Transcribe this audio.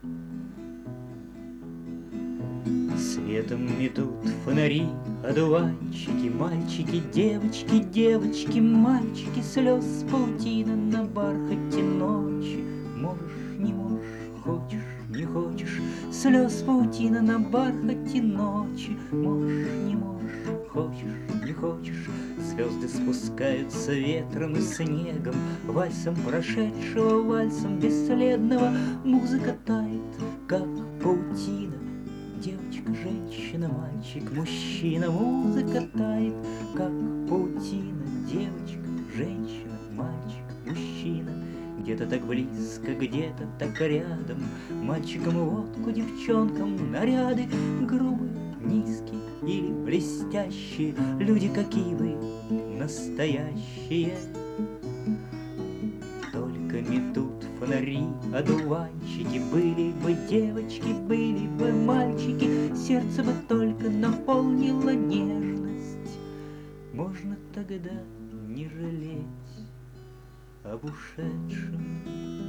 Светом метут фонари, одуванчики, мальчики, девочки, девочки, мальчики, слез паутина на бархате ночи. Можешь, не можешь, хочешь, не хочешь, слез паутина на бархате ночи. Можешь, не можешь, хочешь, не хочешь, звезды спускаются ветром и снегом, вальсом прошедшего, вальсом бесследного. Музыка тает, как паутина. Девочка, женщина, мальчик, мужчина. Музыка тает, как паутина. Девочка, женщина, мальчик, мужчина. Где-то так близко, где-то так рядом. Мальчикам водку, девчонкам наряды. Грубые, низкие или блестящие. Люди, какие вы, настоящие. Только метут фонари, одуванчики. Были бы девочки, были бы мальчики, сердце бы только наполнила нежность. Можно тогда не жалеть об ушедшем.